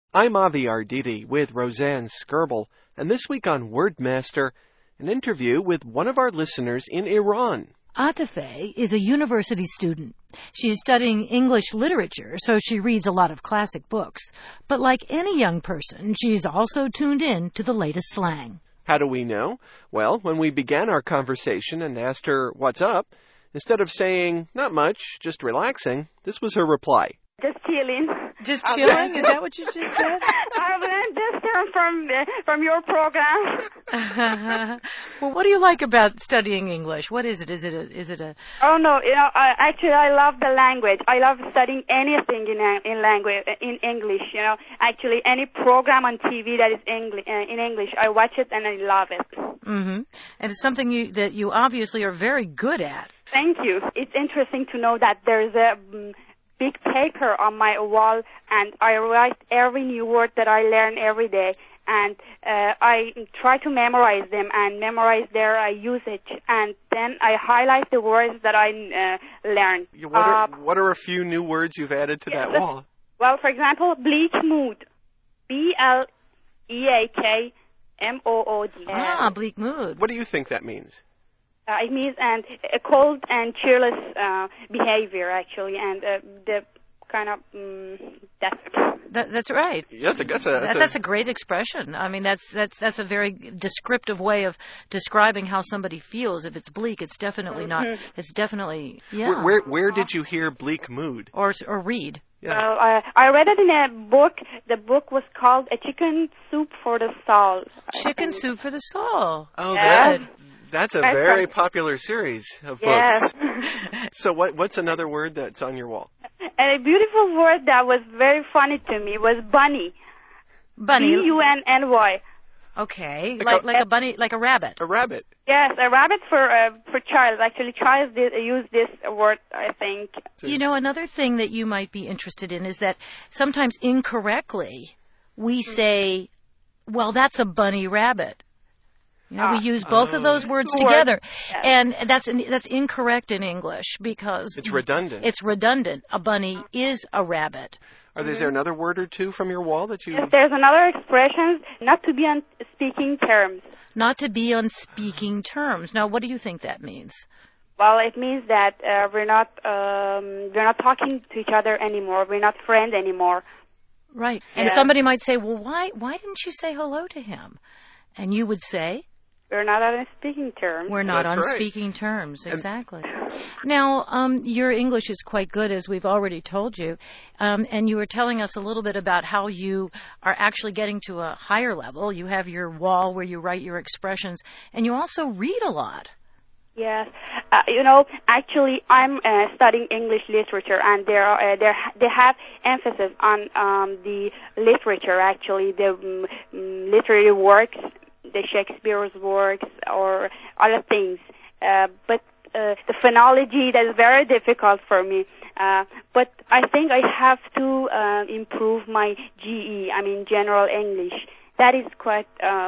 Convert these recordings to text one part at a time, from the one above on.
I'm Avi Arditi with Roseanne Skirble, and this week on Wordmaster, an interview with one of our listeners in Iran. Atifeh is a university student. She's studying English literature, so she reads a lot of classic books. But like any young person, she's also tuned in to the latest slang. How do we know? Well, when we began our conversation and asked her, "What's up?" instead of saying, "Not much, just relaxing," this was her reply. Just chilling. Just chilling? Is that what you just said? I've learned this term from your program. Well, what do you like about studying English? What is it? Is it a? Oh no, actually I love the language. I love studying anything in language in English. Actually any program on TV that is in English, I watch it and I love it. Mm-hmm. And it's something that you obviously are very good at. Thank you. It's interesting to know that there's a big paper on my wall, and I write every new word that I learn every day, and I try to memorize them and memorize their usage, and then I highlight the words that I learn. What are a few new words you've added to that wall? Well, for example, bleak mood. BLEAKMOOD. Ah, bleak mood. What do you think that means? It means a cold and cheerless behavior, actually, and the kind of That's right. Yeah, that's a great expression. I mean, that's a very descriptive way of describing how somebody feels. If it's bleak, it's definitely not. It's definitely Where did you hear bleak mood? Or read? Yeah. Well, I read it in a book. The book was called A Chicken Soup for the Soul. Chicken Soup for the Soul. Oh, good. That's a very popular series of books. So what's another word that's on your wall? And a beautiful word that was very funny to me was bunny. Bunny. BUNNY. Okay, like a bunny, like a rabbit. A rabbit. Yes, a rabbit for child. Actually, child use this word, I think. Another thing that you might be interested in is that sometimes incorrectly we say, "Well, that's a bunny rabbit." We use both of those words together, and that's incorrect in English because it's redundant. It's redundant. A bunny is a rabbit. Is there another word or two from your wall that you? Yes, there's another expression: not to be on speaking terms. Not to be on speaking terms. Now, what do you think that means? Well, it means that we're not talking to each other anymore. We're not friends anymore. Right. And somebody might say, "Well, why didn't you say hello to him?" And you would say, we're not on speaking terms. We're not on speaking terms, exactly. Now, your English is quite good, as we've already told you, and you were telling us a little bit about how you are actually getting to a higher level. You have your wall where you write your expressions, and you also read a lot. Yes. Actually, I'm studying English literature, and they have emphasis on the literature, actually, the literary works, the Shakespeare's works or other things. But the phonology, that is very difficult for me. But I think I have to improve my GE, General English. That is quite,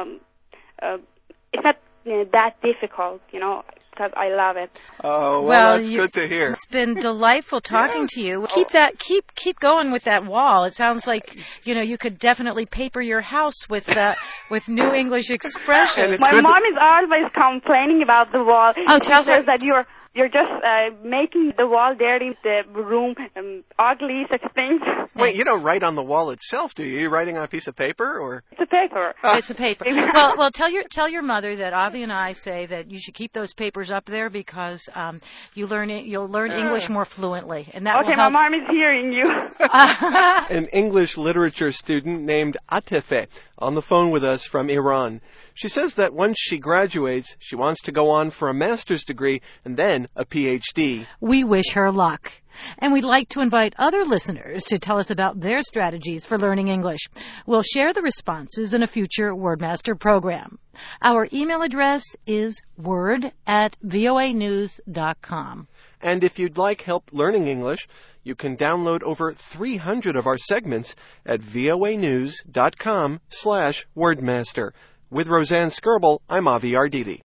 it's not that difficult, because I love it. Oh, well that's good to hear. It's been delightful talking to you. Keep going with that wall. It sounds like, you could definitely paper your house with new English expressions. My mom is always complaining about the wall. Oh, tell her that you're just making the wall dirty, the room ugly, such things. Wait, you don't write on the wall itself, do you? You're writing on a piece of paper, or? It's a paper. It's a paper. Well, tell your mother that Avi and I say that you should keep those papers up there because you'll learn English more fluently, and that will help. My mom is hearing you. An English literature student named Atifeh on the phone with us from Iran. She says that once she graduates, she wants to go on for a master's degree and then a PhD. We wish her luck. And we'd like to invite other listeners to tell us about their strategies for learning English. We'll share the responses in a future Wordmaster program. Our email address is word@voanews.com. And if you'd like help learning English, you can download over 300 of our segments at voanews.com/wordmaster. With Roseanne Skirble, I'm Avi Arditi.